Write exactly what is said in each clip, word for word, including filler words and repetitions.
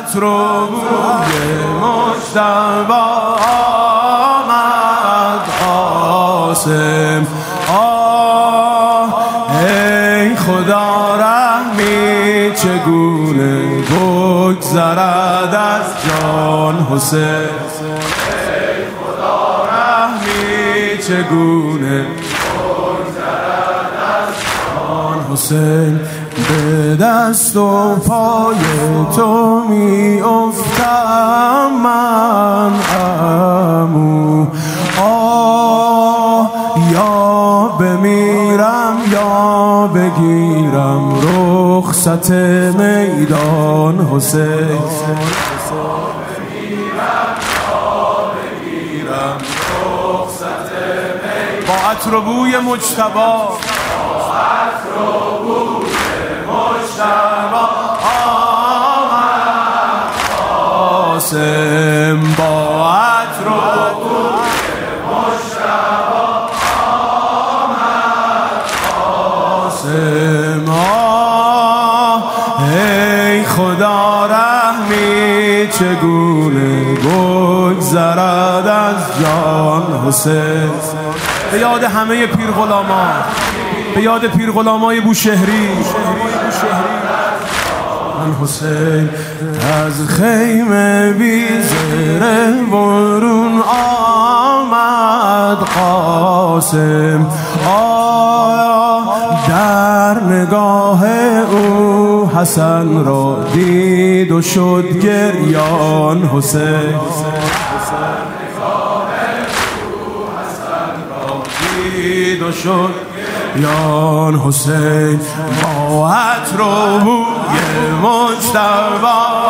عطر و بوی مجتبی آمد قاسم. آه ای خدا رحمی چگونه بگذرد از جان حسین. ای خدا رحمی چگونه بگذرد از جان حسین. به دست و پای تو می افتم من عمو. آه یا بمیرم یا بگیرم رخصت میدان حسین. با عطر و بوی مجتبی مجتبی آمد قاسم. با عطر و بوی مجتبی آمد قاسم. آه ای خدا رحمی چگونه بگذرد از جان حسین. به یاد همه پیر غلامان، به یاد پیر غلامای بوشهری من حسین. از خیمه بی زره برون آمد قاسم. آه در نگاه او حسن را دید و شد گریان حسین. و شد یان حسین. با عطر و بوی مجتبی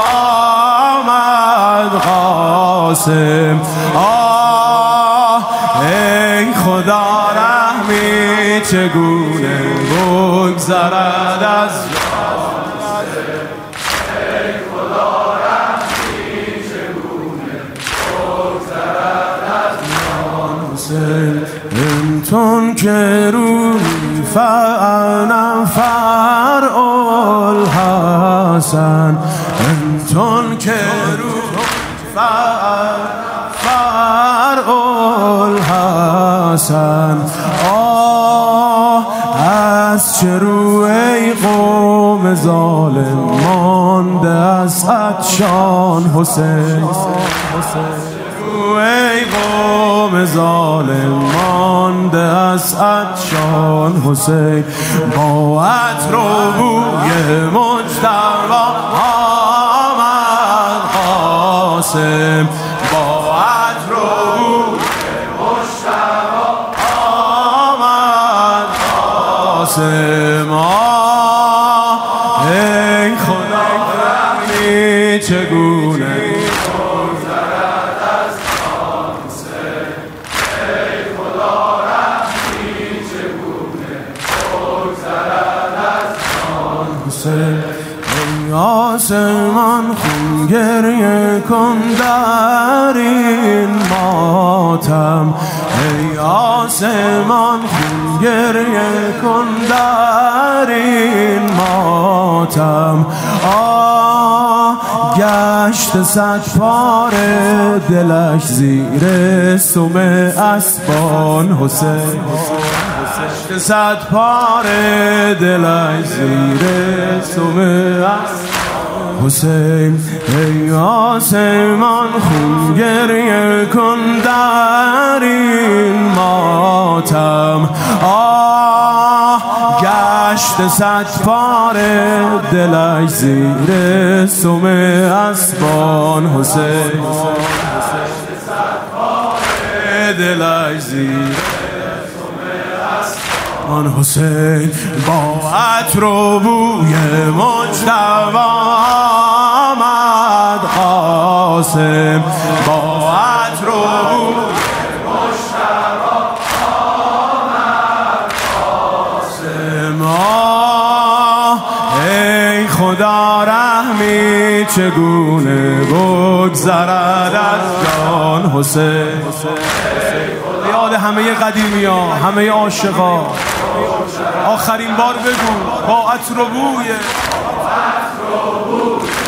آمد قاسم. آه ای خدا رحمی چگونه بگذرد از جان حسین. ای خدا رحمی چگونه بگذرد از جان حسین. انتون که روی فانا فرع الحسن. انتون که روی فرع الحسن. آه از چه رو ای قوم ظالم مانده از عطشان حسین. ای قوم ظالم مانده از عطشان حسین. با عطر و بوی مجتبی آمد قاسم. با عطر و بوی مجتبی آمد قاسم. آه ای خدا رحمی چگونه ای آسمان خون گریه کن در این ماتم. ای آسمان خون گریه کن در این ماتم. آه گشت صد پاره دلش زیر سم اسبان حسین. گشت صد پاره دلش زیر سم اسبان حسین. ای آسمان خون گریه کن در این ماتم. آه گشت صد پاره دلش زیر سم اسبان حسین. گشت صد پاره دلش زیر آن حسین. با عطر و بوی مجتبی آمد قاسم. با عطر و بوی مجتبی آمد قاسم. آه ای خدا رحمی چگونه بگذرد از جان حسین. یاد همه قدیمی ها، همه عاشقا آخرین بار بگو با عطر و بوی